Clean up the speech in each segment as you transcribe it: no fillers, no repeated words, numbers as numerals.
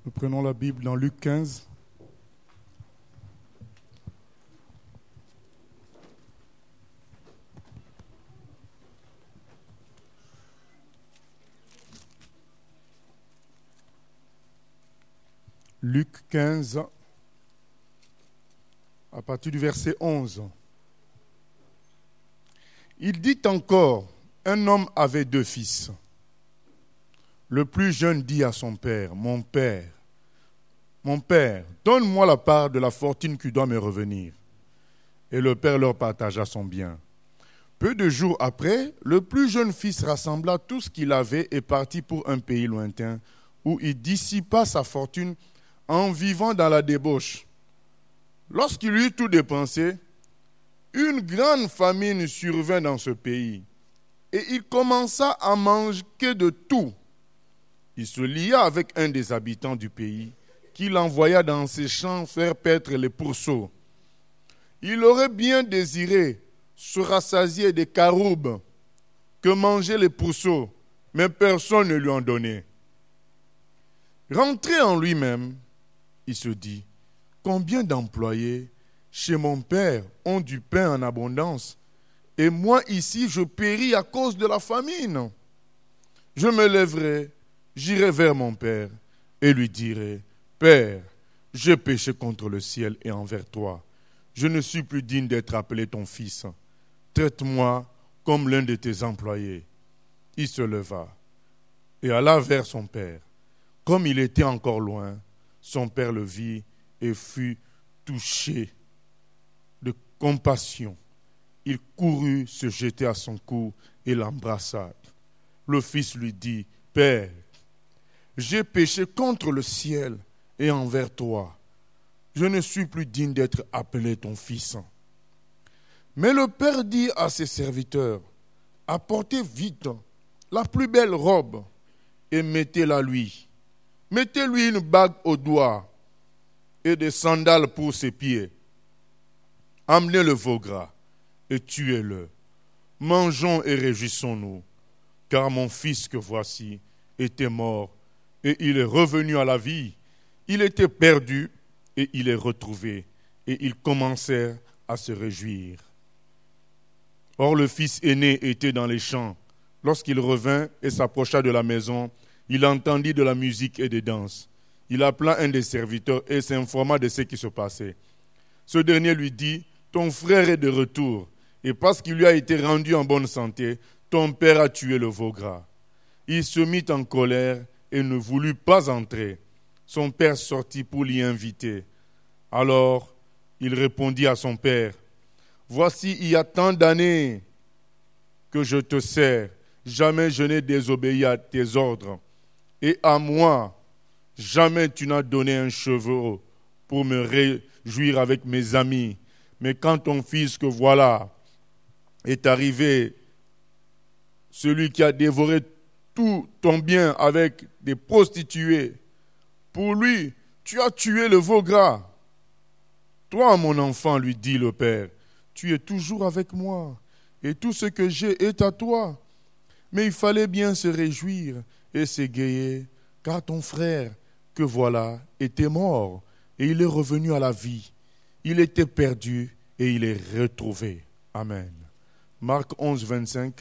Nous prenons la Bible dans Luc 15. Luc 15, à partir du verset 11. Il dit encore, un homme avait 2 fils. Le plus jeune dit à son père, mon père, donne-moi la part de la fortune qui doit me revenir. Et le père leur partagea son bien. Peu de jours après, le plus jeune fils rassembla tout ce qu'il avait et partit pour un pays lointain, où il dissipa sa fortune en vivant dans la débauche. Lorsqu'il eut tout dépensé, une grande famine survint dans ce pays, et il commença à manger de tout. Il se lia avec un des habitants du pays, qui l'envoya dans ses champs faire paître les pourceaux. Il aurait bien désiré se rassasier des caroubes que mangeaient les pourceaux, mais personne ne lui en donnait. Rentré en lui-même, il se dit, combien d'employés chez mon père ont du pain en abondance, et moi ici je péris à cause de la famine. Je me lèverai, j'irai vers mon père et lui dirai, Père, j'ai péché contre le ciel et envers toi. Je ne suis plus digne d'être appelé ton fils. Traite-moi comme l'un de tes employés. Il se leva et alla vers son père. Comme il était encore loin, son père le vit et fut touché de compassion. Il courut se jeter à son cou et l'embrassa. Le fils lui dit, Père, j'ai péché contre le ciel et envers toi. Je ne suis plus digne d'être appelé ton fils. Mais le père dit à ses serviteurs, apportez vite la plus belle robe et mettez-la lui. Mettez-lui une bague au doigt et des sandales pour ses pieds. Amenez le veau gras et tuez-le. Mangeons et réjouissons-nous, car mon fils que voici était mort et il est revenu à la vie. Il était perdu et il est retrouvé. Et ils commencèrent à se réjouir. Or le fils aîné était dans les champs. Lorsqu'il revint et s'approcha de la maison, il entendit de la musique et des danses. Il appela un des serviteurs et s'informa de ce qui se passait. Ce dernier lui dit, ton frère est de retour, et parce qu'il lui a été rendu en bonne santé, ton père a tué le veau gras. Il se mit en colère et ne voulut pas entrer. Son père sortit pour l'y inviter. Alors, il répondit à son père, voici, il y a tant d'années que je te sers, jamais je n'ai désobéi à tes ordres. Et à moi, jamais tu n'as donné un cheveu pour me réjouir avec mes amis. Mais quand ton fils que voilà est arrivé, celui qui a dévoré tout ton bien avec des prostituées, pour lui, tu as tué le veau gras. Toi, mon enfant, lui dit le père, tu es toujours avec moi, et tout ce que j'ai est à toi. Mais il fallait bien se réjouir et s'égayer, car ton frère, que voilà, était mort, et il est revenu à la vie. Il était perdu, et il est retrouvé. Amen. Marc 11, 25.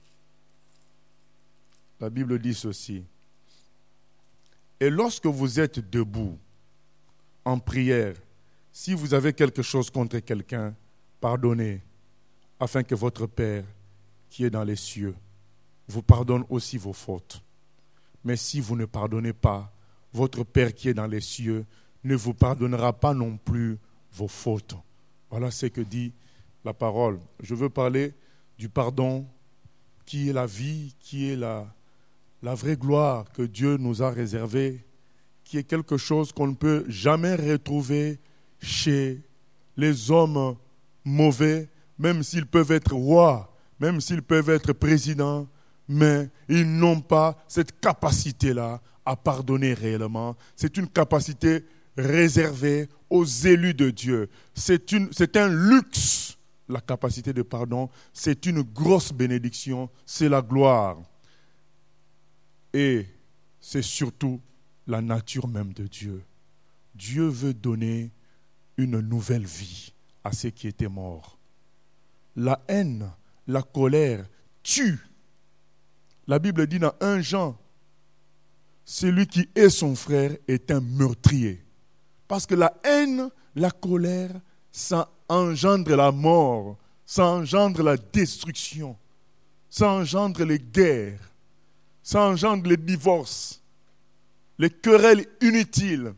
La Bible dit ceci. Et lorsque vous êtes debout, en prière, si vous avez quelque chose contre quelqu'un, pardonnez, afin que votre Père, qui est dans les cieux, vous pardonne aussi vos fautes. Mais si vous ne pardonnez pas, votre Père qui est dans les cieux ne vous pardonnera pas non plus vos fautes. Voilà ce que dit la parole. Je veux parler du pardon qui est la vie, qui est la vraie gloire que Dieu nous a réservée, qui est quelque chose qu'on ne peut jamais retrouver chez les hommes mauvais, même s'ils peuvent être rois, même s'ils peuvent être présidents, mais ils n'ont pas cette capacité-là à pardonner réellement. C'est une capacité réservée aux élus de Dieu. C'est un luxe, la capacité de pardon. C'est une grosse bénédiction, c'est la gloire. Et c'est surtout la nature même de Dieu. Dieu veut donner une nouvelle vie à ceux qui étaient morts. La haine, la colère tue. La Bible dit dans 1 Jean, celui qui hait son frère est un meurtrier. Parce que la haine, la colère, ça engendre la mort, ça engendre la destruction, ça engendre les guerres, ça engendre les divorces, les querelles inutiles.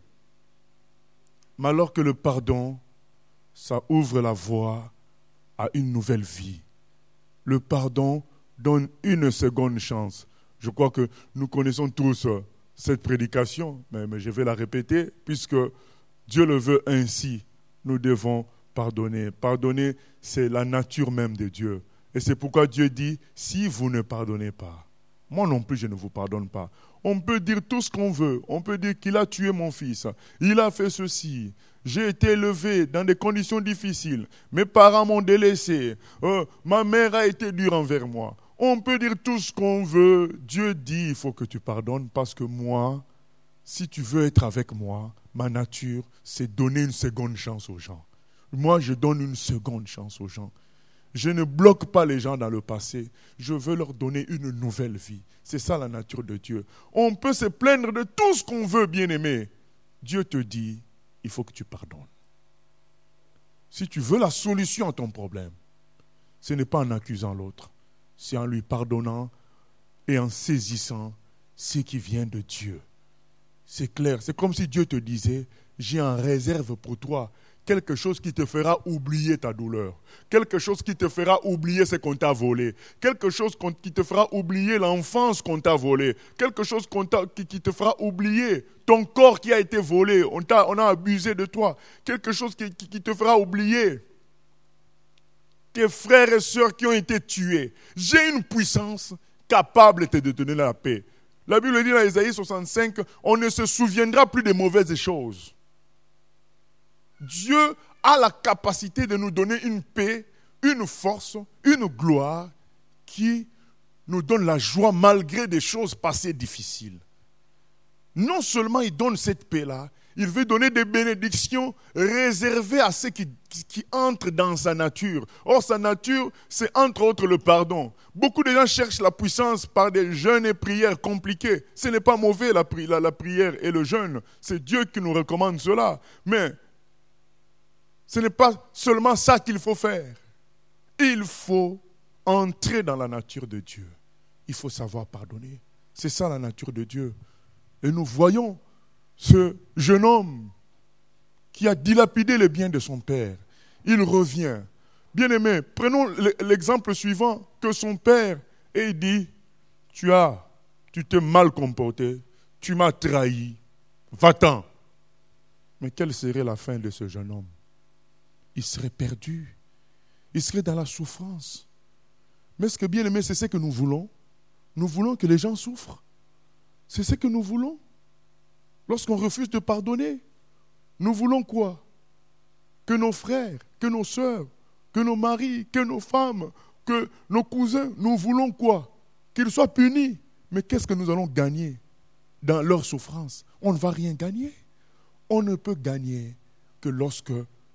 Mais alors que le pardon, ça ouvre la voie à une nouvelle vie. Le pardon donne une seconde chance. Je crois que nous connaissons tous cette prédication, mais je vais la répéter, puisque Dieu le veut ainsi. Nous devons pardonner. Pardonner, c'est la nature même de Dieu. Et c'est pourquoi Dieu dit, si vous ne pardonnez pas, moi non plus je ne vous pardonne pas. On peut dire tout ce qu'on veut. On peut dire qu'il a tué mon fils. Il a fait ceci. J'ai été élevé dans des conditions difficiles. Mes parents m'ont délaissé. Ma mère a été dure envers moi. On peut dire tout ce qu'on veut. Dieu dit, il faut que tu pardonnes parce que moi, si tu veux être avec moi, ma nature, c'est donner une seconde chance aux gens. Moi, je donne une seconde chance aux gens. Je ne bloque pas les gens dans le passé. Je veux leur donner une nouvelle vie. C'est ça la nature de Dieu. On peut se plaindre de tout ce qu'on veut, bien-aimé. Dieu te dit, il faut que tu pardonnes. Si tu veux la solution à ton problème, ce n'est pas en accusant l'autre. C'est en lui pardonnant et en saisissant ce qui vient de Dieu. C'est clair. C'est comme si Dieu te disait, j'ai en réserve pour toi quelque chose qui te fera oublier ta douleur, quelque chose qui te fera oublier ce qu'on t'a volé, quelque chose qui te fera oublier l'enfance qu'on t'a volée, quelque chose qui te fera oublier ton corps qui a été volé, on a abusé de toi, quelque chose qui te fera oublier tes frères et sœurs qui ont été tués. J'ai une puissance capable de te donner la paix. La Bible dit dans Ésaïe 65, on ne se souviendra plus des mauvaises choses. Dieu a la capacité de nous donner une paix, une force, une gloire qui nous donne la joie malgré des choses passées difficiles. Non seulement il donne cette paix-là, il veut donner des bénédictions réservées à ceux qui entrent dans sa nature. Or, sa nature, c'est entre autres le pardon. Beaucoup de gens cherchent la puissance par des jeûnes et prières compliquées. Ce n'est pas mauvais la prière et le jeûne. C'est Dieu qui nous recommande cela. Mais ce n'est pas seulement ça qu'il faut faire. Il faut entrer dans la nature de Dieu. Il faut savoir pardonner. C'est ça la nature de Dieu. Et nous voyons ce jeune homme qui a dilapidé les biens de son père. Il revient. Bien-aimé, prenons l'exemple suivant, que son père ait dit, tu t'es mal comporté, tu m'as trahi, va-t'en. Mais quelle serait la fin de ce jeune homme? Il serait perdu. Il serait dans la souffrance. Mais ce que bien aimé, c'est ce que nous voulons. Nous voulons que les gens souffrent. C'est ce que nous voulons. Lorsqu'on refuse de pardonner, nous voulons quoi? Que nos frères, que nos sœurs, que nos maris, que nos femmes, que nos cousins, nous voulons quoi? Qu'ils soient punis. Mais qu'est-ce que nous allons gagner dans leur souffrance? On ne va rien gagner. On ne peut gagner que lorsque,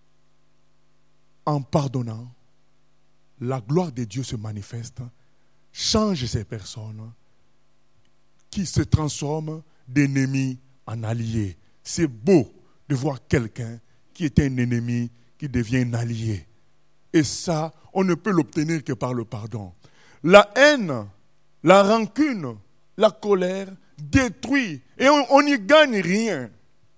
en pardonnant, la gloire de Dieu se manifeste, change ces personnes qui se transforment d'ennemis en alliés. C'est beau de voir quelqu'un qui était un ennemi qui devient un allié. Et ça, on ne peut l'obtenir que par le pardon. La haine, la rancune, la colère détruit et on n'y gagne rien.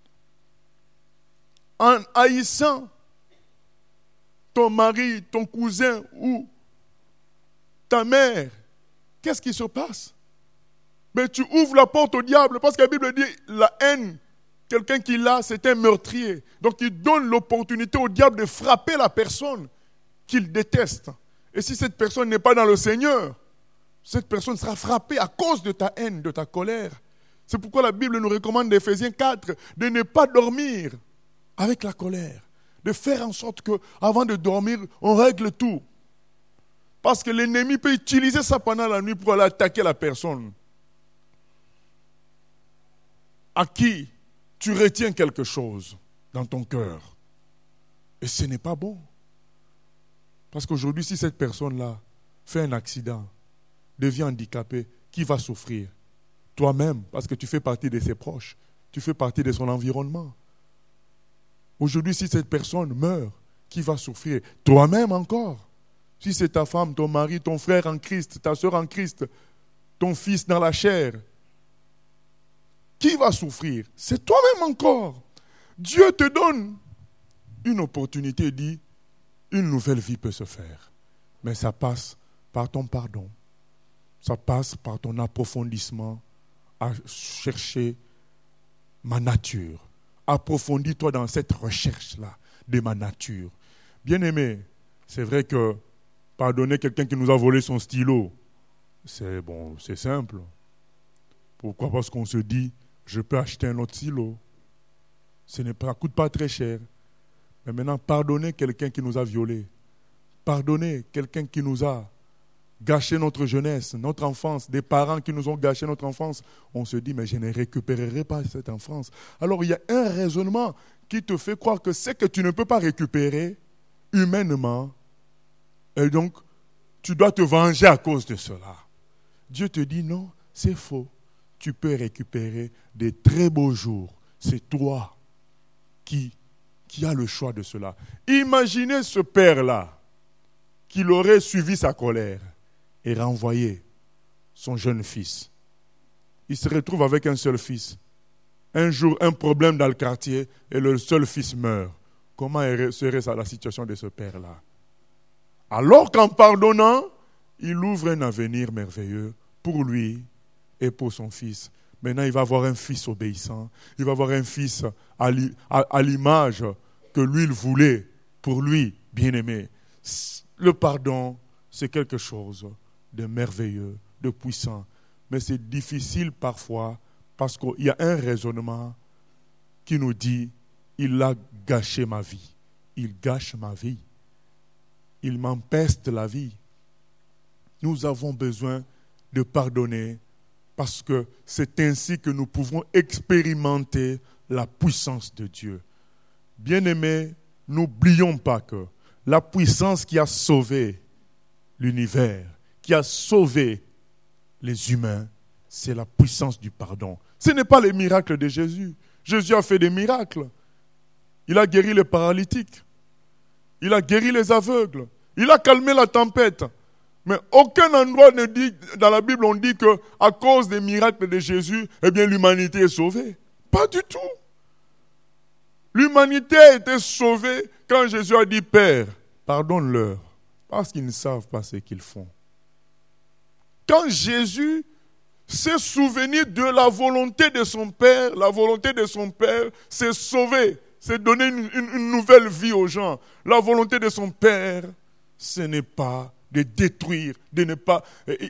En haïssant ton mari, ton cousin ou ta mère, qu'est-ce qui se passe? Mais tu ouvres la porte au diable parce que la Bible dit la haine, quelqu'un qui l'a, c'est un meurtrier. Donc il donne l'opportunité au diable de frapper la personne qu'il déteste. Et si cette personne n'est pas dans le Seigneur, cette personne sera frappée à cause de ta haine, de ta colère. C'est pourquoi la Bible nous recommande d'Éphésiens 4 de ne pas dormir avec la colère. De faire en sorte qu'avant de dormir, on règle tout. Parce que l'ennemi peut utiliser ça pendant la nuit pour aller attaquer la personne. à qui tu retiens quelque chose dans ton cœur. Et ce n'est pas bon. Parce qu'aujourd'hui, si cette personne-là fait un accident, devient handicapée, qui va souffrir? Toi-même, parce que tu fais partie de ses proches, tu fais partie de son environnement. Aujourd'hui, si cette personne meurt, qui va souffrir? Toi-même encore. Si c'est ta femme, ton mari, ton frère en Christ, ta soeur en Christ, ton fils dans la chair, qui va souffrir? C'est toi-même encore. Dieu te donne une opportunité et dit, une nouvelle vie peut se faire. Mais ça passe par ton pardon. Ça passe par ton approfondissement à chercher ma nature. Approfondis-toi dans cette recherche-là de ma nature. Bien-aimé, c'est vrai que pardonner quelqu'un qui nous a volé son stylo, c'est simple. Pourquoi? Parce qu'on se dit, je peux acheter un autre stylo. Ça ne coûte pas très cher. Mais maintenant, pardonner quelqu'un qui nous a violés, pardonner quelqu'un qui nous a gâché notre jeunesse, notre enfance, des parents qui nous ont gâché notre enfance, on se dit, mais je ne récupérerai pas cette enfance. Alors il y a un raisonnement qui te fait croire que c'est que tu ne peux pas récupérer humainement, et donc tu dois te venger à cause de cela. Dieu te dit, non, c'est faux. Tu peux récupérer des très beaux jours. C'est toi qui as le choix de cela. Imaginez ce père-là, qu'il aurait suivi sa colère et renvoyé son jeune fils. Il se retrouve avec un seul fils. Un jour, un problème dans le quartier et le seul fils meurt. Comment serait la situation de ce père-là? Alors qu'en pardonnant, il ouvre un avenir merveilleux pour lui et pour son fils. Maintenant, il va avoir un fils obéissant. Il va avoir un fils à l'image que lui, il voulait pour lui, bien-aimé. Le pardon, c'est quelque chose de merveilleux, de puissant. Mais c'est difficile parfois parce qu'il y a un raisonnement qui nous dit, il a gâché ma vie. Il gâche ma vie. Il m'empeste la vie. Nous avons besoin de pardonner parce que c'est ainsi que nous pouvons expérimenter la puissance de Dieu. Bien-aimés, n'oublions pas que la puissance qui a sauvé l'univers, qui a sauvé les humains, c'est la puissance du pardon. Ce n'est pas les miracles de Jésus. Jésus a fait des miracles. Il a guéri les paralytiques. Il a guéri les aveugles. Il a calmé la tempête. Mais aucun endroit ne dit, dans la Bible, on dit qu'à cause des miracles de Jésus, eh bien, l'humanité est sauvée. Pas du tout. L'humanité a été sauvée quand Jésus a dit, Père, pardonne-leur, parce qu'ils ne savent pas ce qu'ils font. Quand Jésus s'est souvenu de la volonté de son Père, la volonté de son Père, c'est sauver, c'est donner une nouvelle vie aux gens. La volonté de son Père, ce n'est pas de détruire, de ne pas...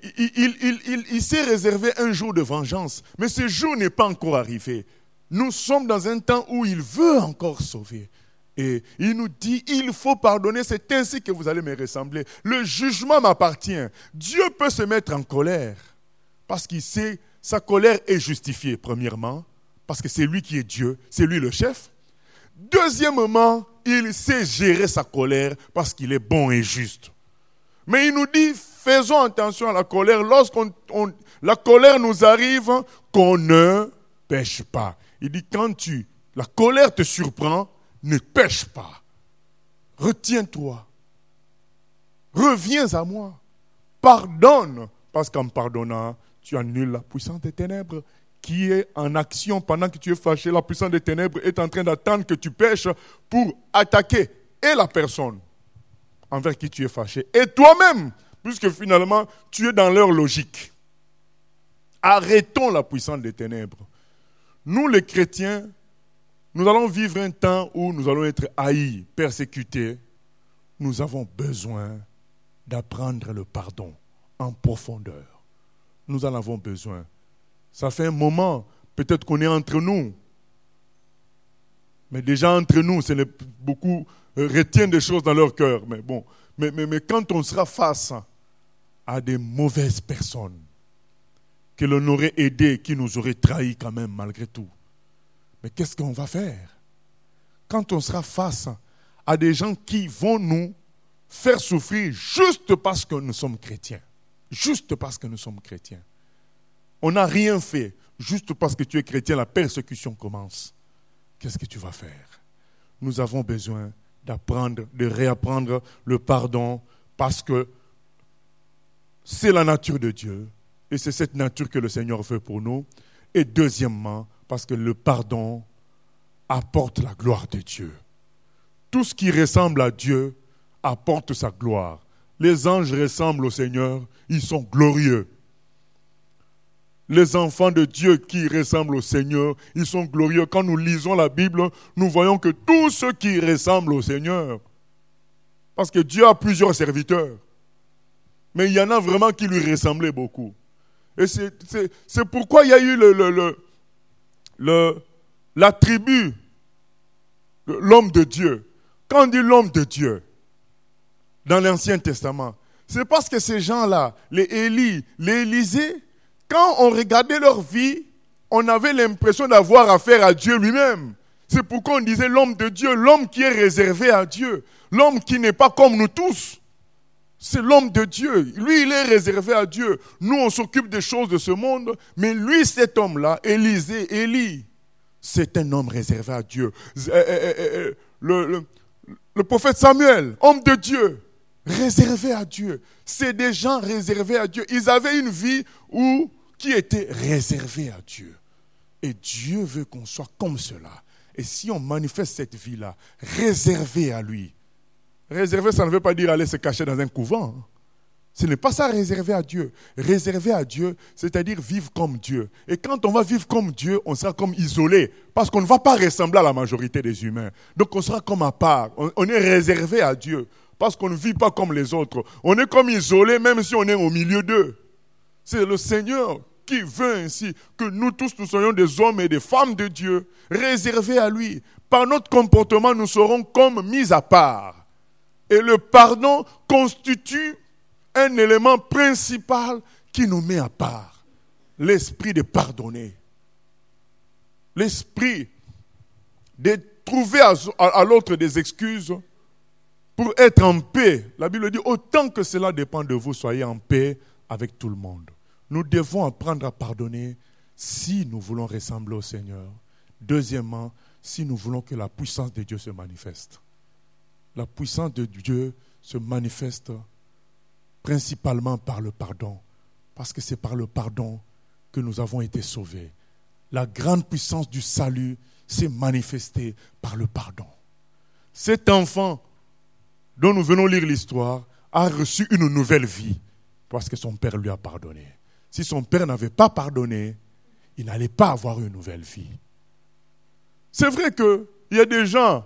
Il s'est réservé un jour de vengeance, mais ce jour n'est pas encore arrivé. Nous sommes dans un temps où il veut encore sauver. Et il nous dit, il faut pardonner, c'est ainsi que vous allez me ressembler. Le jugement m'appartient. Dieu peut se mettre en colère parce qu'il sait, sa colère est justifiée, premièrement, parce que c'est lui qui est Dieu, c'est lui le chef. Deuxièmement, il sait gérer sa colère parce qu'il est bon et juste. Mais il nous dit, faisons attention à la colère. Lorsqu'on la colère nous arrive, qu'on ne pêche pas. Il dit, quand la colère te surprend, ne pêche pas. Retiens-toi. Reviens à moi. Pardonne. Parce qu'en pardonnant, tu annules la puissance des ténèbres qui est en action pendant que tu es fâché. La puissance des ténèbres est en train d'attendre que tu pêches pour attaquer et la personne envers qui tu es fâché et toi-même, puisque finalement, tu es dans leur logique. Arrêtons la puissance des ténèbres. Nous, les chrétiens, nous allons vivre un temps où nous allons être haïs, persécutés. Nous avons besoin d'apprendre le pardon en profondeur. Nous en avons besoin. Ça fait un moment, peut-être qu'on est entre nous. Mais déjà entre nous, beaucoup retiennent des choses dans leur cœur. Mais bon, mais quand on sera face à des mauvaises personnes, que l'on aurait aidé, qui nous auraient trahis quand même malgré tout, Mais qu'est-ce qu'on va faire quand on sera face à des gens qui vont nous faire souffrir juste parce que nous sommes chrétiens? Juste parce que nous sommes chrétiens. On n'a rien fait. Juste parce que tu es chrétien, la persécution commence. Qu'est-ce que tu vas faire? Nous avons besoin d'apprendre, de réapprendre le pardon parce que c'est la nature de Dieu. Et c'est cette nature que le Seigneur veut pour nous. Et deuxièmement, parce que le pardon apporte la gloire de Dieu. Tout ce qui ressemble à Dieu apporte sa gloire. Les anges ressemblent au Seigneur, ils sont glorieux. Les enfants de Dieu qui ressemblent au Seigneur, ils sont glorieux. Quand nous lisons la Bible, nous voyons que tous ceux qui ressemblent au Seigneur, parce que Dieu a plusieurs serviteurs, mais il y en a vraiment qui lui ressemblaient beaucoup. Et c'est pourquoi il y a eu la tribu, l'homme de Dieu. Quand on dit l'homme de Dieu, dans l'Ancien Testament, c'est parce que ces gens-là, les Élie, les Élisée, quand on regardait leur vie, on avait l'impression d'avoir affaire à Dieu lui-même. C'est pourquoi on disait l'homme de Dieu, l'homme qui est réservé à Dieu, l'homme qui n'est pas comme nous tous. C'est l'homme de Dieu. Lui, il est réservé à Dieu. Nous, on s'occupe des choses de ce monde, mais lui, cet homme-là, Élie, c'est un homme réservé à Dieu. Le prophète Samuel, homme de Dieu, réservé à Dieu. C'est des gens réservés à Dieu. Ils avaient une vie qui était réservée à Dieu. Et Dieu veut qu'on soit comme cela. Et si on manifeste cette vie-là, réservée à lui. Réservé, ça ne veut pas dire aller se cacher dans un couvent. Ce n'est pas ça réservé à Dieu. Réservé à Dieu, c'est-à-dire vivre comme Dieu. Et quand on va vivre comme Dieu, on sera comme isolé. Parce qu'on ne va pas ressembler à la majorité des humains. Donc on sera comme à part. On est réservé à Dieu. Parce qu'on ne vit pas comme les autres. On est comme isolé même si on est au milieu d'eux. C'est le Seigneur qui veut ainsi que nous tous, nous soyons des hommes et des femmes de Dieu, réservés à lui. Par notre comportement, nous serons comme mis à part. Et le pardon constitue un élément principal qui nous met à part. L'esprit de pardonner. L'esprit de trouver à l'autre des excuses pour être en paix. La Bible dit, autant que cela dépend de vous, soyez en paix avec tout le monde. Nous devons apprendre à pardonner si nous voulons ressembler au Seigneur. Deuxièmement, si nous voulons que la puissance de Dieu se manifeste. La puissance de Dieu se manifeste principalement par le pardon. Parce que c'est par le pardon que nous avons été sauvés. La grande puissance du salut s'est manifestée par le pardon. Cet enfant dont nous venons lire l'histoire a reçu une nouvelle vie parce que son père lui a pardonné. Si son père n'avait pas pardonné, il n'allait pas avoir une nouvelle vie. C'est vrai qu'il y a des gens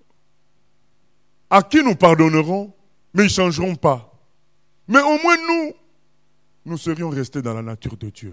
à qui nous pardonnerons, mais ils ne changeront pas. Mais au moins nous serions restés dans la nature de Dieu.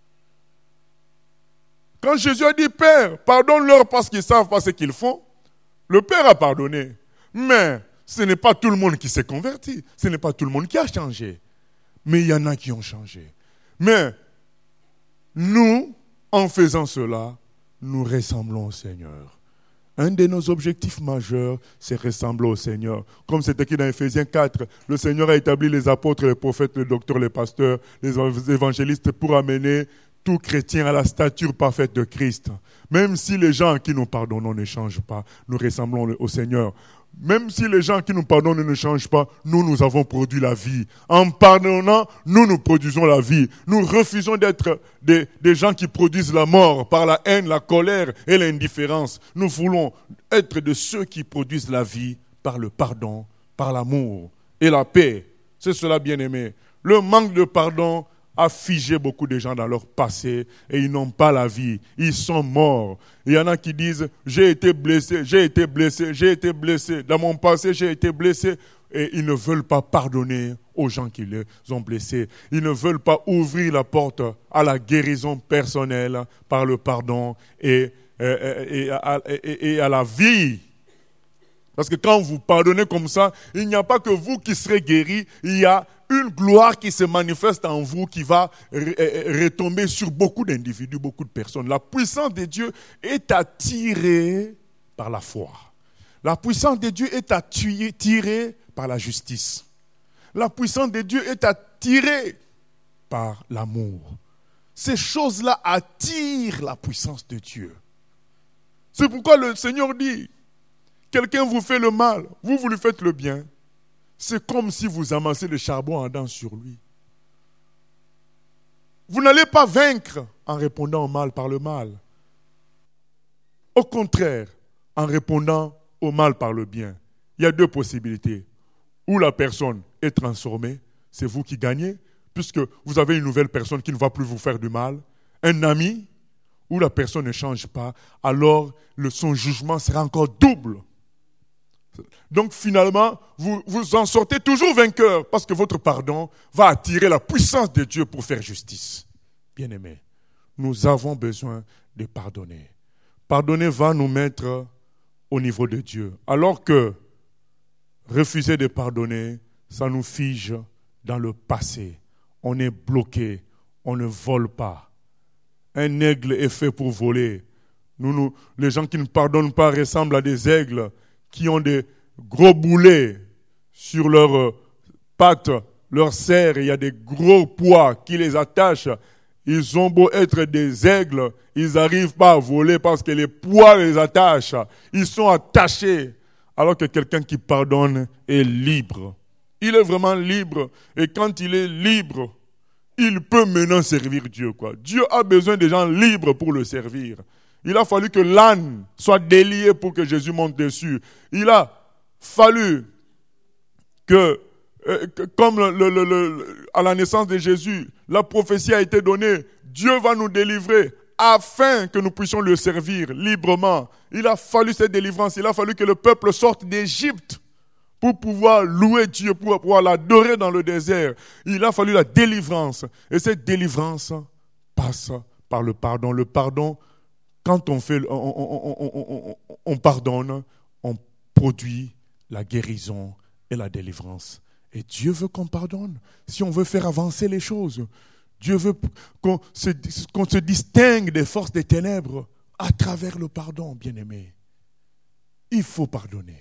Quand Jésus a dit, Père, pardonne-leur parce qu'ils ne savent pas ce qu'ils font, le Père a pardonné. Mais ce n'est pas tout le monde qui s'est converti. Ce n'est pas tout le monde qui a changé. Mais il y en a qui ont changé. Mais nous, en faisant cela, nous ressemblons au Seigneur. Un de nos objectifs majeurs, c'est ressembler au Seigneur. Comme c'est écrit dans Ephésiens 4, le Seigneur a établi les apôtres, les prophètes, les docteurs, les pasteurs, les évangélistes pour amener tout chrétien à la stature parfaite de Christ. Même si les gens à qui nous pardonnons ne changent pas, nous ressemblons au Seigneur. Même si les gens qui nous pardonnent ne changent pas, nous avons produit la vie. En pardonnant, nous produisons la vie. Nous refusons d'être des gens qui produisent la mort par la haine, la colère et l'indifférence. Nous voulons être de ceux qui produisent la vie par le pardon, par l'amour et la paix. C'est cela, bien-aimé. Le manque de pardon a figé beaucoup de gens dans leur passé et ils n'ont pas la vie. Ils sont morts. Il y en a qui disent « j'ai été blessé, j'ai été blessé, j'ai été blessé. Dans mon passé, j'ai été blessé. » Et ils ne veulent pas pardonner aux gens qui les ont blessés. Ils ne veulent pas ouvrir la porte à la guérison personnelle par le pardon et à la vie. Parce que quand vous pardonnez comme ça, il n'y a pas que vous qui serez guéris, il y a une gloire qui se manifeste en vous, qui va retomber sur beaucoup d'individus, beaucoup de personnes. La puissance de Dieu est attirée par la foi. La puissance de Dieu est attirée par la justice. La puissance de Dieu est attirée par l'amour. Ces choses-là attirent la puissance de Dieu. C'est pourquoi le Seigneur dit, quelqu'un vous fait le mal, vous lui faites le bien. C'est comme si vous amassez le charbon ardent sur lui. Vous n'allez pas vaincre en répondant au mal par le mal. Au contraire, en répondant au mal par le bien. Il y a deux possibilités. Ou la personne est transformée, c'est vous qui gagnez, puisque vous avez une nouvelle personne qui ne va plus vous faire du mal. Un ami, ou la personne ne change pas, alors son jugement sera encore double. Donc finalement, vous en sortez toujours vainqueur parce que votre pardon va attirer la puissance de Dieu pour faire justice. Bien-aimés, nous avons besoin de pardonner. Pardonner va nous mettre au niveau de Dieu. Alors que refuser de pardonner, ça nous fige dans le passé. On est bloqué, on ne vole pas. Un aigle est fait pour voler. Les gens qui ne pardonnent pas ressemblent à des aigles qui ont des gros boulets sur leurs pattes, leurs serres, il y a des gros poids qui les attachent. Ils ont beau être des aigles, ils n'arrivent pas à voler parce que les poids les attachent. Ils sont attachés. Alors que quelqu'un qui pardonne est libre. Il est vraiment libre. Et quand il est libre, il peut maintenant servir Dieu. Dieu a besoin de gens libres pour le servir. Il a fallu que l'âne soit délié pour que Jésus monte dessus. Il a fallu que, comme à la naissance de Jésus, la prophétie a été donnée, Dieu va nous délivrer afin que nous puissions le servir librement. Il a fallu cette délivrance, il a fallu que le peuple sorte d'Égypte pour pouvoir louer Dieu, pour pouvoir l'adorer dans le désert. Il a fallu la délivrance. Et cette délivrance passe par le pardon. Le pardon, quand on pardonne, on produit la guérison et la délivrance. Et Dieu veut qu'on pardonne si on veut faire avancer les choses. Dieu veut qu'on se distingue des forces des ténèbres à travers le pardon, bien-aimé. Il faut pardonner.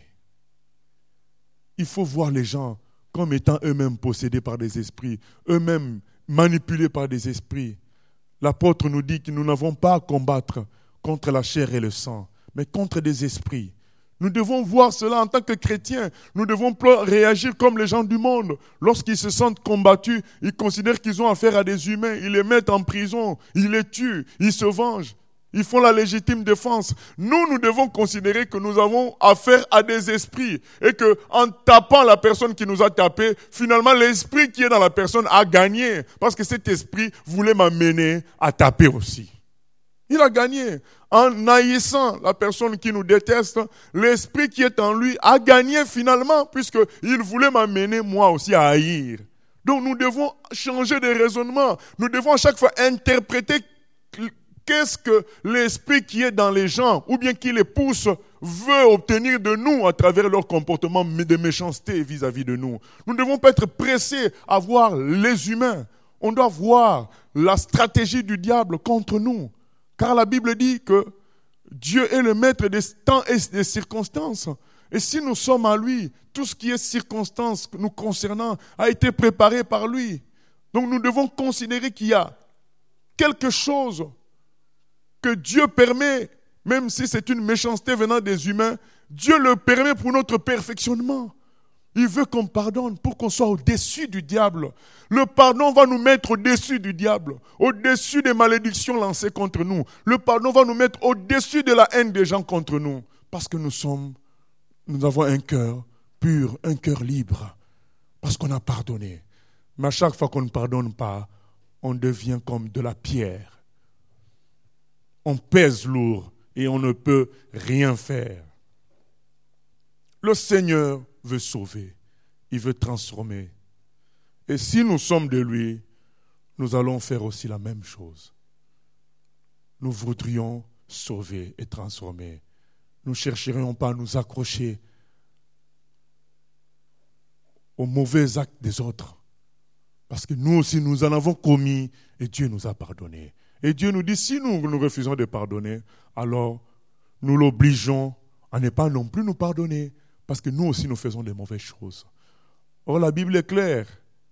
Il faut voir les gens comme étant eux-mêmes possédés par des esprits, eux-mêmes manipulés par des esprits. L'apôtre nous dit que nous n'avons pas à combattre contre la chair et le sang, mais contre des esprits. Nous devons voir cela en tant que chrétiens. Nous devons pas réagir comme les gens du monde. Lorsqu'ils se sentent combattus, ils considèrent qu'ils ont affaire à des humains. Ils les mettent en prison, ils les tuent, ils se vengent. Ils font la légitime défense. Nous devons considérer que nous avons affaire à des esprits et que en tapant la personne qui nous a tapé, finalement l'esprit qui est dans la personne a gagné parce que cet esprit voulait m'amener à taper aussi. Il a gagné. En haïssant la personne qui nous déteste, l'esprit qui est en lui a gagné finalement puisqu'il voulait m'amener moi aussi à haïr. Donc nous devons changer de raisonnement. Nous devons à chaque fois interpréter qu'est-ce que l'esprit qui est dans les gens ou bien qui les pousse veut obtenir de nous à travers leur comportement de méchanceté vis-à-vis de nous. Nous ne devons pas être pressés à voir les humains. On doit voir la stratégie du diable contre nous. Car la Bible dit que Dieu est le maître des temps et des circonstances. Et si nous sommes à lui, tout ce qui est circonstance nous concernant a été préparé par lui. Donc nous devons considérer qu'il y a quelque chose que Dieu permet, même si c'est une méchanceté venant des humains, Dieu le permet pour notre perfectionnement. Il veut qu'on pardonne pour qu'on soit au-dessus du diable. Le pardon va nous mettre au-dessus du diable, au-dessus des malédictions lancées contre nous. Le pardon va nous mettre au-dessus de la haine des gens contre nous. Parce que nous avons un cœur pur, un cœur libre. Parce qu'on a pardonné. Mais à chaque fois qu'on ne pardonne pas, on devient comme de la pierre. On pèse lourd et on ne peut rien faire. Le Seigneur veut sauver, il veut transformer. Et si nous sommes de lui, nous allons faire aussi la même chose. Nous voudrions sauver et transformer. Nous ne chercherions pas à nous accrocher aux mauvais actes des autres. Parce que nous aussi, nous en avons commis et Dieu nous a pardonné. Et Dieu nous dit, si nous refusons de pardonner, alors nous l'obligeons à ne pas non plus nous pardonner. Parce que nous aussi, nous faisons des mauvaises choses. Or, la Bible est claire.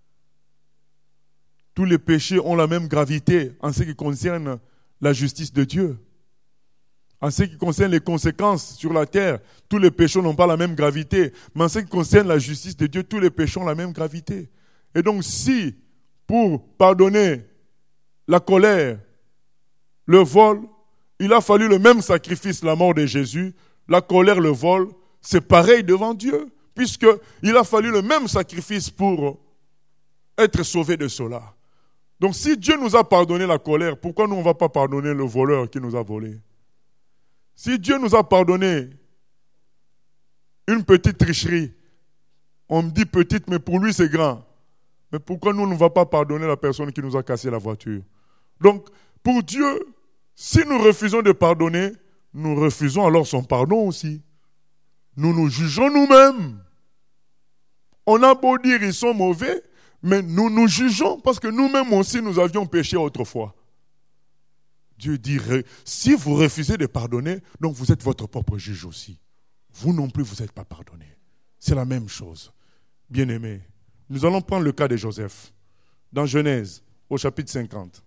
Tous les péchés ont la même gravité en ce qui concerne la justice de Dieu. En ce qui concerne les conséquences sur la terre, tous les péchés n'ont pas la même gravité. Mais en ce qui concerne la justice de Dieu, tous les péchés ont la même gravité. Et donc, si, pour pardonner la colère, le vol, il a fallu le même sacrifice, la mort de Jésus, la colère, le vol, c'est pareil devant Dieu, puisqu'il a fallu le même sacrifice pour être sauvé de cela. Donc, si Dieu nous a pardonné la colère, pourquoi nous, on ne va pas pardonner le voleur qui nous a volé? Si Dieu nous a pardonné une petite tricherie, on me dit petite, mais pour lui c'est grand. Mais pourquoi nous ne va pas pardonner la personne qui nous a cassé la voiture? Donc, pour Dieu, si nous refusons de pardonner, nous refusons alors son pardon aussi. Nous nous jugeons nous-mêmes. On a beau dire ils sont mauvais, mais nous nous jugeons parce que nous-mêmes aussi nous avions péché autrefois. Dieu dit, si vous refusez de pardonner, donc vous êtes votre propre juge aussi. Vous non plus, vous n'êtes pas pardonné. C'est la même chose. Bien-aimés, nous allons prendre le cas de Joseph dans Genèse, au chapitre 50.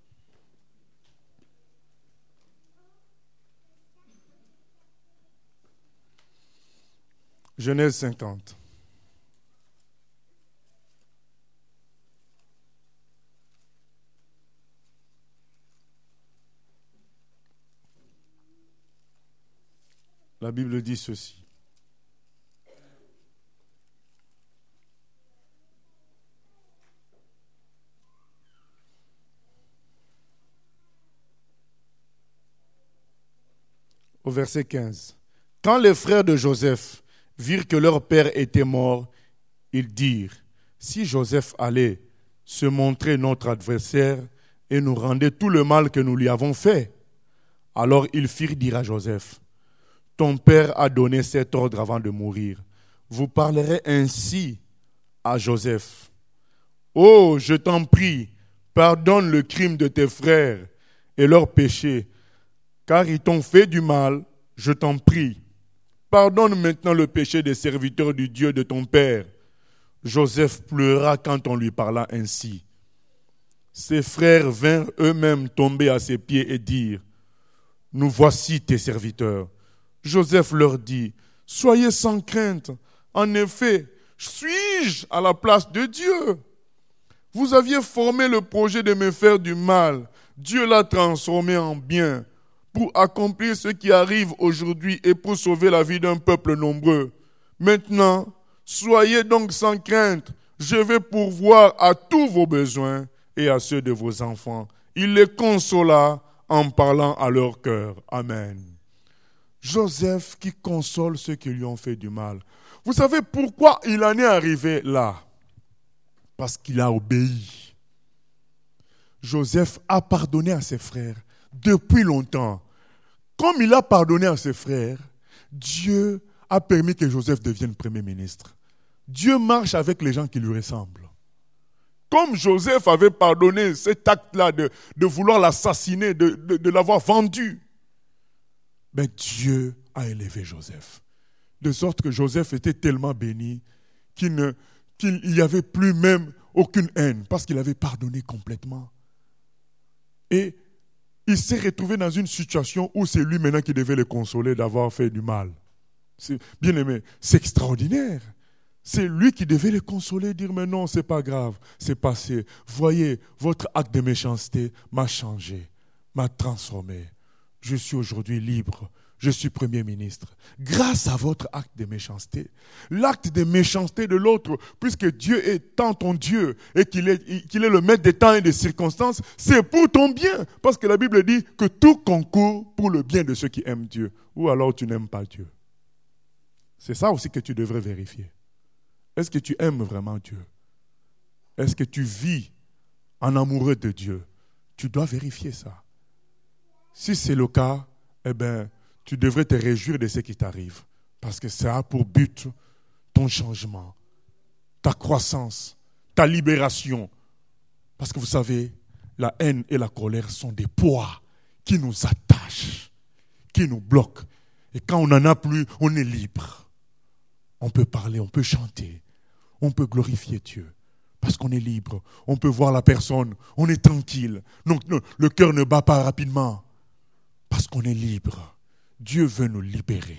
Genèse 50. La Bible dit ceci. Au verset 15. Quand les frères de Joseph virent que leur père était mort, ils dirent, si Joseph allait se montrer notre adversaire et nous rendait tout le mal que nous lui avons fait, alors ils firent dire à Joseph, ton père a donné cet ordre avant de mourir. Vous parlerez ainsi à Joseph. Oh, je t'en prie, pardonne le crime de tes frères et leurs péchés, car ils t'ont fait du mal, je t'en prie. Pardonne maintenant le péché des serviteurs du Dieu de ton père. Joseph pleura quand on lui parla ainsi. Ses frères vinrent eux-mêmes tomber à ses pieds et dirent, nous voici tes serviteurs. Joseph leur dit, soyez sans crainte. En effet, suis-je à la place de Dieu? Vous aviez formé le projet de me faire du mal. Dieu l'a transformé en bien pour accomplir ce qui arrive aujourd'hui et pour sauver la vie d'un peuple nombreux. Maintenant, soyez donc sans crainte. Je vais pourvoir à tous vos besoins et à ceux de vos enfants. Il les consola en parlant à leur cœur. Amen. Joseph qui console ceux qui lui ont fait du mal. Vous savez pourquoi il en est arrivé là? Parce qu'il a obéi. Joseph a pardonné à ses frères depuis longtemps. Comme il a pardonné à ses frères, Dieu a permis que Joseph devienne premier ministre. Dieu marche avec les gens qui lui ressemblent. Comme Joseph avait pardonné cet acte-là de vouloir l'assassiner, de l'avoir vendu, mais Dieu a élevé Joseph. De sorte que Joseph était tellement béni qu'il n'y avait plus même aucune haine parce qu'il avait pardonné complètement. Et il s'est retrouvé dans une situation où c'est lui maintenant qui devait le consoler d'avoir fait du mal. Bien aimé, c'est extraordinaire. C'est lui qui devait le consoler, dire mais non, c'est pas grave, c'est passé. Voyez, votre acte de méchanceté m'a changé, m'a transformé. Je suis aujourd'hui libre, je suis Premier ministre. Grâce à votre acte de méchanceté, l'acte de méchanceté de l'autre, puisque Dieu est tant ton Dieu et qu'il est le maître des temps et des circonstances, c'est pour ton bien. Parce que la Bible dit que tout concourt pour le bien de ceux qui aiment Dieu. Ou alors tu n'aimes pas Dieu. C'est ça aussi que tu devrais vérifier. Est-ce que tu aimes vraiment Dieu? Est-ce que tu vis en amoureux de Dieu? Tu dois vérifier ça. Si c'est le cas, eh bien, tu devrais te réjouir de ce qui t'arrive. Parce que ça a pour but ton changement, ta croissance, ta libération. Parce que vous savez, la haine et la colère sont des poids qui nous attachent, qui nous bloquent. Et quand on n'en a plus, on est libre. On peut parler, on peut chanter, on peut glorifier Dieu. Parce qu'on est libre. On peut voir la personne, on est tranquille. Donc le cœur ne bat pas rapidement. Parce qu'on est libre. Dieu veut nous libérer.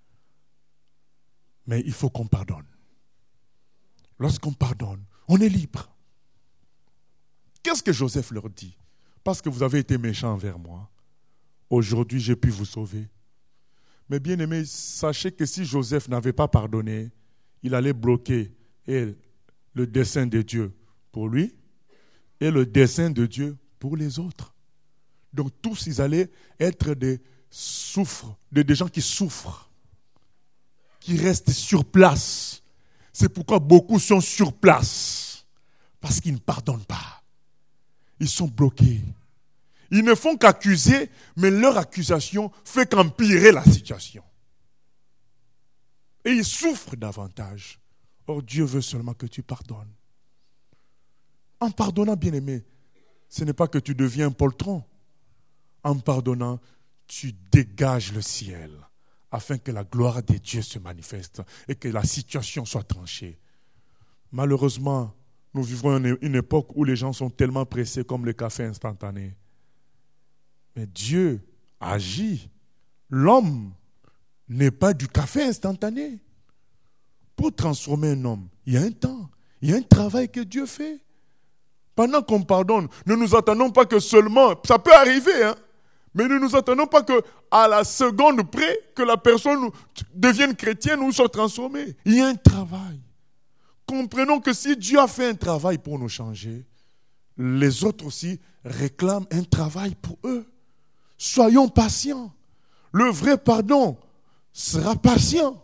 Mais il faut qu'on pardonne. Lorsqu'on pardonne, on est libre. Qu'est-ce que Joseph leur dit? Parce que vous avez été méchants envers moi. Aujourd'hui, j'ai pu vous sauver. Mais bien aimés, sachez que si Joseph n'avait pas pardonné, il allait bloquer le dessein de Dieu pour lui et le dessein de Dieu pour les autres. Donc tous, ils allaient être des gens qui souffrent, qui restent sur place. C'est pourquoi beaucoup sont sur place, parce qu'ils ne pardonnent pas. Ils sont bloqués. Ils ne font qu'accuser, mais leur accusation fait qu'empirer la situation. Et ils souffrent davantage. Or, Dieu veut seulement que tu pardonnes. En pardonnant, bien-aimé, ce n'est pas que tu deviens un poltron. En pardonnant, tu dégages le ciel afin que la gloire de Dieu se manifeste et que la situation soit tranchée. Malheureusement, nous vivons une époque où les gens sont tellement pressés comme le café instantané. Mais Dieu agit. L'homme n'est pas du café instantané. Pour transformer un homme, il y a un temps, il y a un travail que Dieu fait. Pendant qu'on pardonne, ne nous attendons pas que seulement, ça peut arriver, mais ne nous attendons pas qu'à la seconde près que la personne devienne chrétienne ou soit transformée. Il y a un travail. Comprenons que si Dieu a fait un travail pour nous changer, les autres aussi réclament un travail pour eux. Soyons patients. Le vrai pardon sera patient.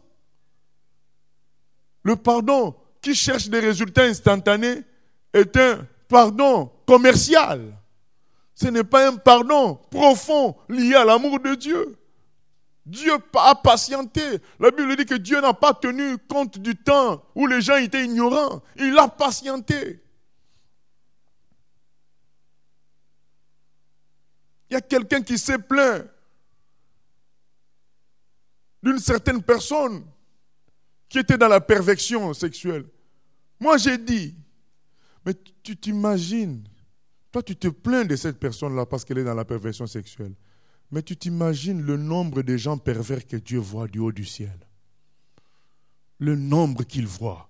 Le pardon qui cherche des résultats instantanés est un pardon commercial. Ce n'est pas un pardon profond lié à l'amour de Dieu. Dieu a patienté. La Bible dit que Dieu n'a pas tenu compte du temps où les gens étaient ignorants. Il a patienté. Il y a quelqu'un qui s'est plaint d'une certaine personne qui était dans la perversion sexuelle. Moi, j'ai dit, mais tu t'imagines, toi, tu te plains de cette personne-là parce qu'elle est dans la perversion sexuelle. Mais tu t'imagines le nombre de gens pervers que Dieu voit du haut du ciel. Le nombre qu'il voit.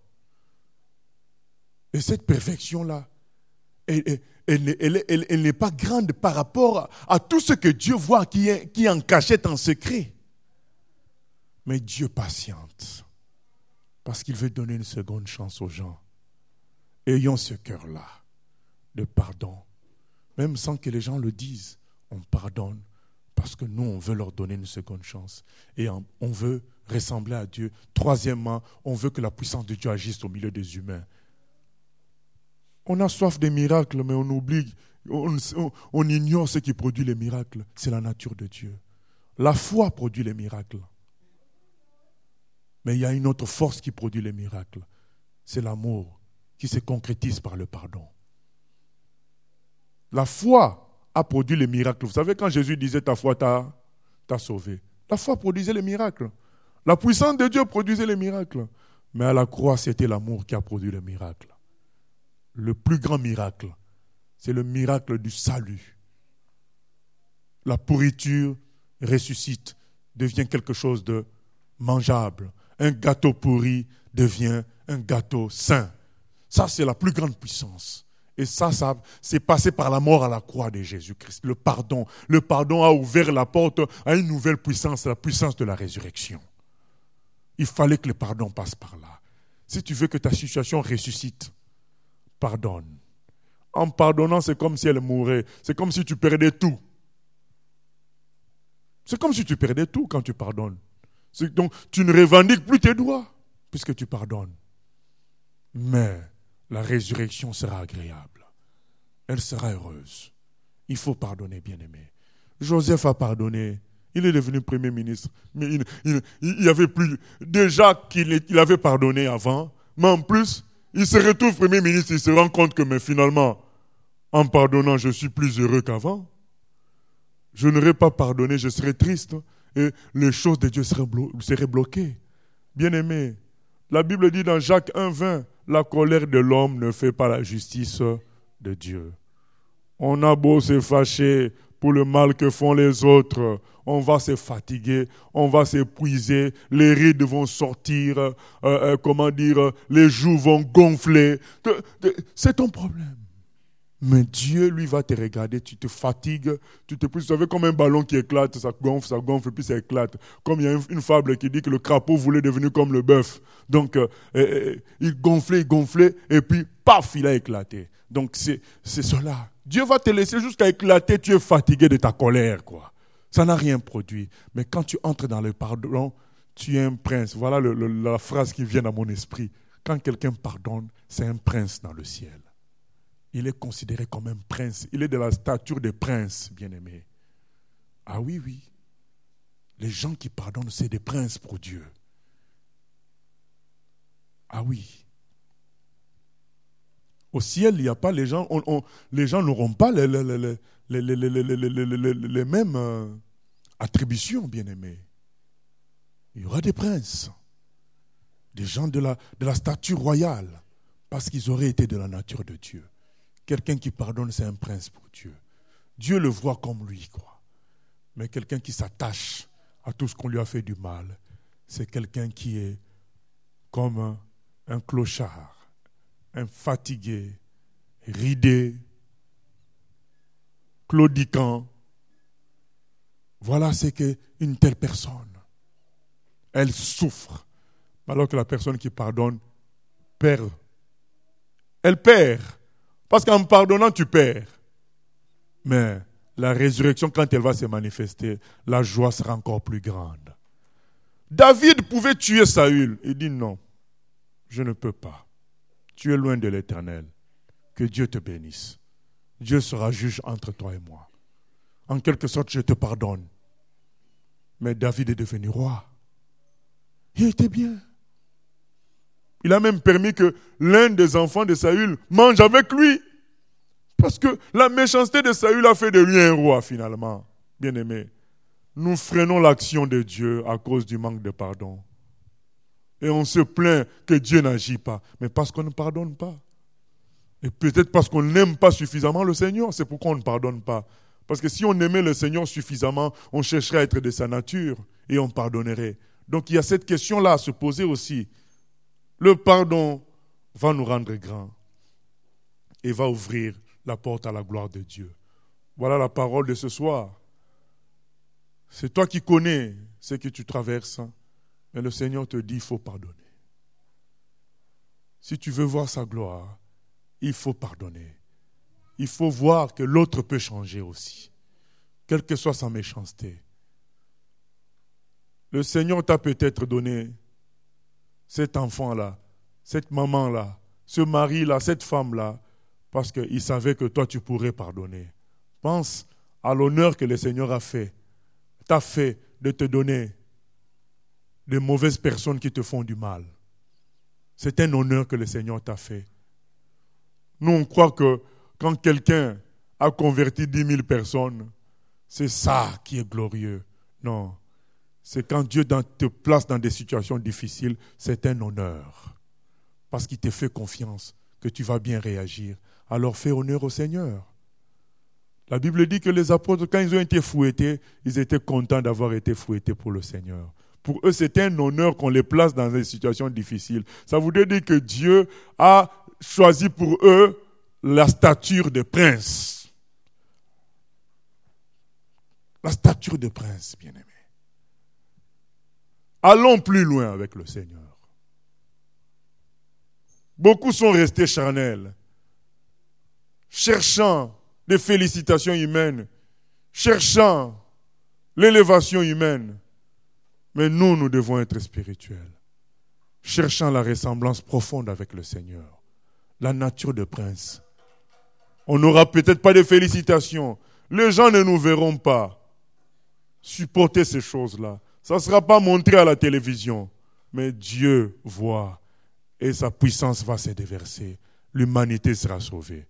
Et cette perfection-là, elle n'est pas grande par rapport à tout ce que Dieu voit qui est en cachette, en secret. Mais Dieu patiente. Parce qu'il veut donner une seconde chance aux gens. Ayons ce cœur-là de pardon. Même sans que les gens le disent, on pardonne. Parce que nous, on veut leur donner une seconde chance. Et on veut ressembler à Dieu. Troisièmement, on veut que la puissance de Dieu agisse au milieu des humains. On a soif des miracles, mais on oublie, on ignore ce qui produit les miracles. C'est la nature de Dieu. La foi produit les miracles. Mais il y a une autre force qui produit les miracles. C'est l'amour qui se concrétise par le pardon. La foi a produit les miracles. Vous savez, quand Jésus disait ta foi t'a sauvé, la foi produisait les miracles. La puissance de Dieu produisait les miracles. Mais à la croix, c'était l'amour qui a produit les miracles. Le plus grand miracle, c'est le miracle du salut. La pourriture ressuscite, devient quelque chose de mangeable. Un gâteau pourri devient un gâteau sain. Ça, c'est la plus grande puissance. Et ça, c'est passé par la mort à la croix de Jésus-Christ. Le pardon a ouvert la porte à une nouvelle puissance, la puissance de la résurrection. Il fallait que le pardon passe par là. Si tu veux que ta situation ressuscite, pardonne. En pardonnant, c'est comme si elle mourait. C'est comme si tu perdais tout. C'est comme si tu perdais tout quand tu pardonnes. Donc, tu ne revendiques plus tes droits puisque tu pardonnes. Mais la résurrection sera agréable. Elle sera heureuse. Il faut pardonner, bien-aimé. Joseph a pardonné. Il est devenu Premier ministre. Mais il y avait plus. Déjà qu'il avait pardonné avant. Mais en plus, il se retrouve Premier ministre. Il se rend compte que mais finalement, En pardonnant, je suis plus heureux qu'avant. Je n'aurais pas pardonné, je serais triste. Et les choses de Dieu seraient bloquées. Bien-aimés, la Bible dit dans Jacques 1,20, la colère de l'homme ne fait pas la justice de Dieu. On a beau se fâcher pour le mal que font les autres, on va se fatiguer, on va s'épuiser, les rides vont sortir, les joues vont gonfler. C'est ton problème. Mais Dieu, lui, va te regarder, tu te fatigues, tu te pousses, vous savez, comme un ballon qui éclate, ça gonfle, puis ça éclate. Comme il y a une fable qui dit que le crapaud voulait devenir comme le bœuf. Donc, il gonflait, et puis, paf, il a éclaté. Donc, c'est cela. Dieu va te laisser jusqu'à éclater, tu es fatigué de ta colère, quoi. Ça n'a rien produit. Mais quand tu entres dans le pardon, tu es un prince. Voilà la phrase qui vient à mon esprit. Quand quelqu'un pardonne, c'est un prince dans le ciel. Il est considéré comme un prince. Il est de la stature des princes, bien-aimés. Ah oui, oui. Les gens qui pardonnent, c'est des princes pour Dieu. Ah oui. Au ciel, il n'y a pas les gens. Les gens n'auront pas les mêmes attributions, bien-aimés. Il y aura des princes. Des gens de la stature royale. Parce qu'ils auraient été de la nature de Dieu. Quelqu'un qui pardonne, c'est un prince pour Dieu. Dieu le voit comme lui, quoi. Mais quelqu'un qui s'attache à tout ce qu'on lui a fait du mal, c'est quelqu'un qui est comme un clochard, un fatigué, ridé, claudiquant. Voilà, c'est qu'une telle personne, elle souffre, alors que la personne qui pardonne perd. Elle perd. Parce qu'en pardonnant, tu perds. Mais la résurrection, quand elle va se manifester, la joie sera encore plus grande. David pouvait tuer Saül. Il dit non, je ne peux pas. Tu es loin de l'Éternel. Que Dieu te bénisse. Dieu sera juge entre toi et moi. En quelque sorte, je te pardonne. Mais David est devenu roi. Il était bien. Il a même permis que l'un des enfants de Saül mange avec lui. Parce que la méchanceté de Saül a fait de lui un roi finalement. Bien-aimés, nous freinons l'action de Dieu à cause du manque de pardon. Et on se plaint que Dieu n'agit pas. Mais parce qu'on ne pardonne pas. Et peut-être parce qu'on n'aime pas suffisamment le Seigneur. C'est pourquoi on ne pardonne pas. Parce que si on aimait le Seigneur suffisamment, on chercherait à être de sa nature et on pardonnerait. Donc il y a cette question-là à se poser aussi. Le pardon va nous rendre grands et va ouvrir la porte à la gloire de Dieu. Voilà la parole de ce soir. C'est toi qui connais ce que tu traverses, mais le Seigneur te dit qu'il faut pardonner. Si tu veux voir sa gloire, il faut pardonner. Il faut voir que l'autre peut changer aussi, quelle que soit sa méchanceté. Le Seigneur t'a peut-être donné cet enfant-là, cette maman-là, ce mari-là, cette femme-là, parce qu'il savait que toi, tu pourrais pardonner. Pense à l'honneur que le Seigneur t'a fait de te donner des mauvaises personnes qui te font du mal. C'est un honneur que le Seigneur t'a fait. Nous, on croit que quand quelqu'un a converti 10 000 personnes, c'est ça qui est glorieux. Non. C'est quand Dieu te place dans des situations difficiles, c'est un honneur. Parce qu'il te fait confiance que tu vas bien réagir. Alors fais honneur au Seigneur. La Bible dit que les apôtres, quand ils ont été fouettés, ils étaient contents d'avoir été fouettés pour le Seigneur. Pour eux, c'était un honneur qu'on les place dans des situations difficiles. Ça voudrait dire que Dieu a choisi pour eux la stature de prince. La stature de prince, bien-aimé. Allons plus loin avec le Seigneur. Beaucoup sont restés charnels, cherchant des félicitations humaines, cherchant l'élévation humaine. Mais nous devons être spirituels, cherchant la ressemblance profonde avec le Seigneur, la nature de prince. On n'aura peut-être pas de félicitations. Les gens ne nous verront pas supporter ces choses-là. Ça ne sera pas montré à la télévision. Mais Dieu voit et sa puissance va se déverser. L'humanité sera sauvée.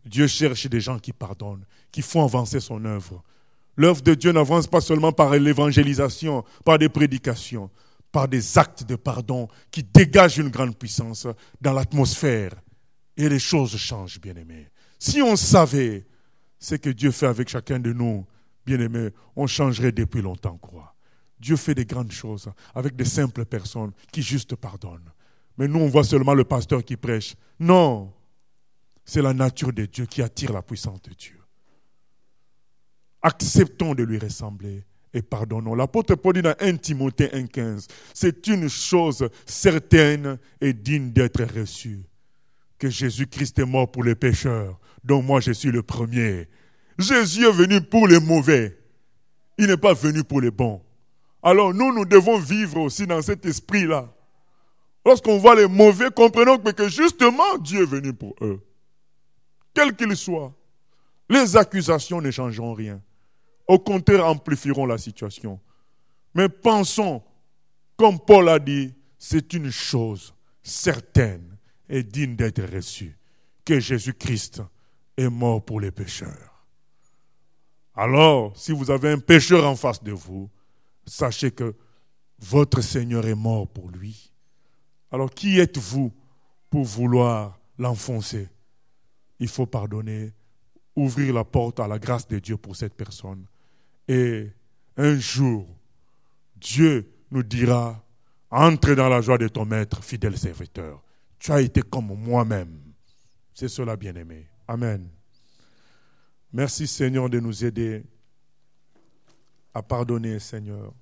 Dieu cherche des gens qui pardonnent, qui font avancer son œuvre. L'œuvre de Dieu n'avance pas seulement par l'évangélisation, par des prédications, par des actes de pardon qui dégagent une grande puissance dans l'atmosphère. Et les choses changent, bien-aimés. Si on savait ce que Dieu fait avec chacun de nous, bien-aimés, on changerait depuis longtemps, quoi. Dieu fait des grandes choses avec des simples personnes qui juste pardonnent. Mais nous, on voit seulement le pasteur qui prêche. Non, c'est la nature de Dieu qui attire la puissance de Dieu. Acceptons de lui ressembler et pardonnons. L'apôtre Paul dit dans 1 Timothée 1,15, c'est une chose certaine et digne d'être reçue, que Jésus-Christ est mort pour les pécheurs, dont moi je suis le premier. Jésus est venu pour les mauvais, il n'est pas venu pour les bons. Alors nous devons vivre aussi dans cet esprit-là. Lorsqu'on voit les mauvais, comprenons que justement Dieu est venu pour eux. Quels qu'ils soient, les accusations ne changeront rien. Au contraire, amplifieront la situation. Mais pensons, comme Paul a dit, c'est une chose certaine et digne d'être reçue, que Jésus-Christ est mort pour les pécheurs. Alors, si vous avez un pécheur en face de vous, sachez que votre Seigneur est mort pour lui. Alors, qui êtes-vous pour vouloir l'enfoncer? Il faut pardonner, ouvrir la porte à la grâce de Dieu pour cette personne. Et un jour, Dieu nous dira, entre dans la joie de ton maître, fidèle serviteur. Tu as été comme moi-même. C'est cela, bien-aimé. Amen. Merci, Seigneur, de nous aider à pardonner, Seigneur,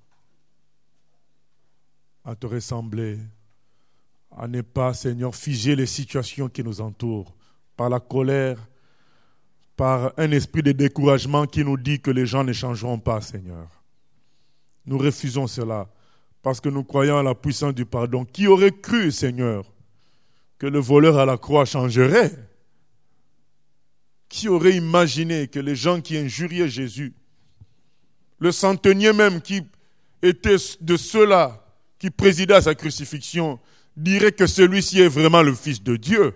à te ressembler, à ne pas, Seigneur, figer les situations qui nous entourent par la colère, par un esprit de découragement qui nous dit que les gens ne changeront pas, Seigneur. Nous refusons cela parce que nous croyons à la puissance du pardon. Qui aurait cru, Seigneur, que le voleur à la croix changerait? Qui aurait imaginé que les gens qui injuriaient Jésus, le centenier même qui était de ceux-là qui présidaient à sa crucifixion, dirait que celui-ci est vraiment le Fils de Dieu?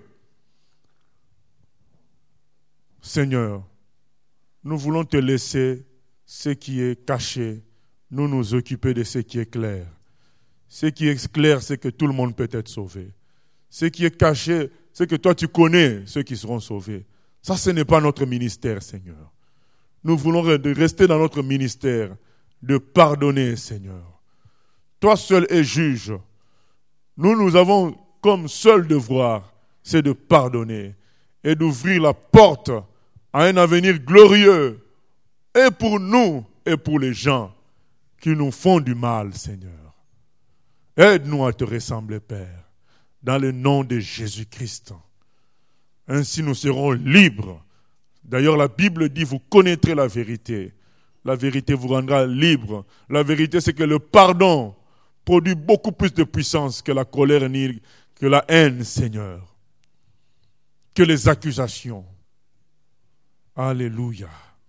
Seigneur, nous voulons te laisser ce qui est caché, nous occuper de ce qui est clair. Ce qui est clair, c'est que tout le monde peut être sauvé. Ce qui est caché, c'est que toi tu connais ceux qui seront sauvés. Ça, ce n'est pas notre ministère, Seigneur. Nous voulons rester dans notre ministère, de pardonner, Seigneur. Toi seul es juge. Nous avons comme seul devoir, c'est de pardonner et d'ouvrir la porte à un avenir glorieux, et pour nous et pour les gens qui nous font du mal, Seigneur. Aide-nous à te ressembler, Père, dans le nom de Jésus-Christ. Ainsi nous serons libres. D'ailleurs, la Bible dit, vous connaîtrez la vérité. La vérité vous rendra libre. La vérité, c'est que le pardon produit beaucoup plus de puissance que la colère ni que la haine, Seigneur. Que les accusations. Alléluia.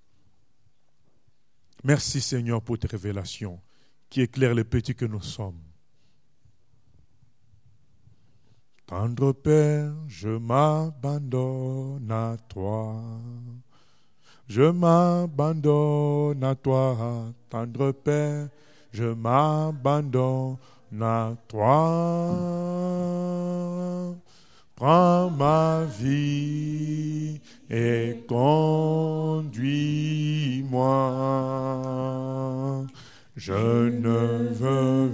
Merci, Seigneur, pour tes révélations qui éclairent les petits que nous sommes. Tendre Père, je m'abandonne à toi. Je m'abandonne à toi. Tendre Père, je m'abandonne à toi. Prends ma vie et conduis-moi. Je ne veux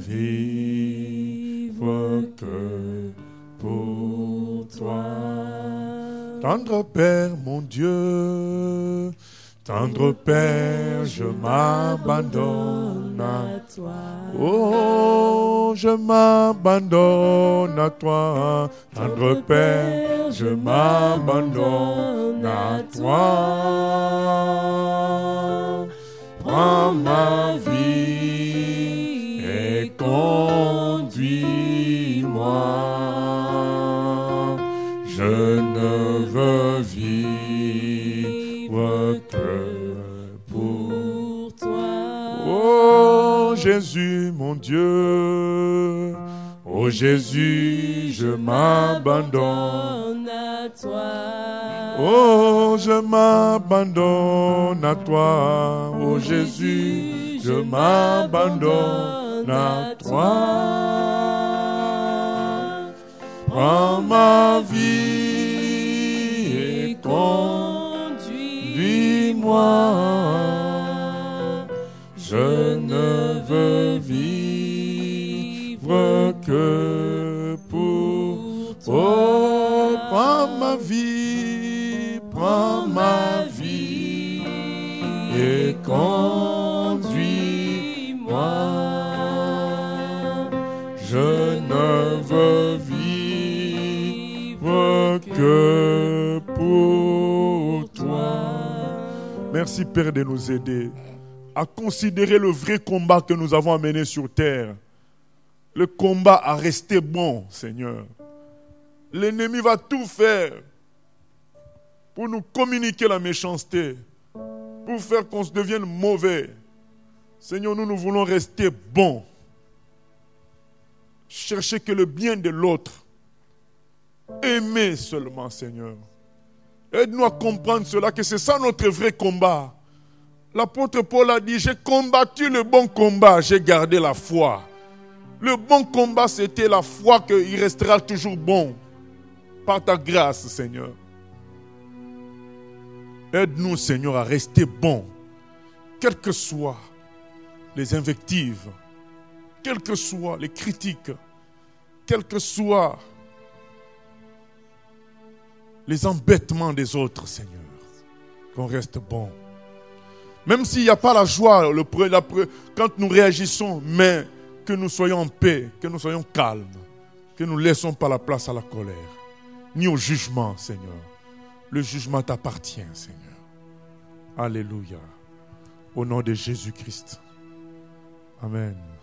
vivre que pour toi. Tendre Père, mon Dieu, tendre Père, je m'abandonne à toi. Oh, je m'abandonne à toi. Tendre Père, je m'abandonne à toi. Prends ma vie et conduis-moi. Je ne veux vivre que pour toi. Oh Jésus, mon Dieu, oh Jésus, je m'abandonne à toi. Oh, je m'abandonne à toi, oh Jésus, je m'abandonne à toi. Prends ma vie et conduis-moi. Je ne veux vivre que pour toi. Oh, prends ma vie et conduis-moi. Je ne veux vivre que pour toi. Merci Père de nous aider à considérer le vrai combat que nous avons à mener sur terre. Le combat à rester bon, Seigneur. L'ennemi va tout faire pour nous communiquer la méchanceté, pour faire qu'on se devienne mauvais. Seigneur, nous voulons rester bons. Chercher que le bien de l'autre. Aimer seulement, Seigneur. Aide-nous à comprendre cela, que c'est ça notre vrai combat. L'apôtre Paul a dit, j'ai combattu le bon combat, j'ai gardé la foi. Le bon combat, c'était la foi qu'il restera toujours bon. Par ta grâce, Seigneur. Aide-nous, Seigneur, à rester bons. Quelles que soient les invectives, quelles que soient les critiques, quels que soient les embêtements des autres, Seigneur. Qu'on reste bon. Même s'il n'y a pas la joie quand nous réagissons, mais que nous soyons en paix, que nous soyons calmes, que nous ne laissons pas la place à la colère, ni au jugement, Seigneur. Le jugement t'appartient, Seigneur. Alléluia. Au nom de Jésus-Christ. Amen.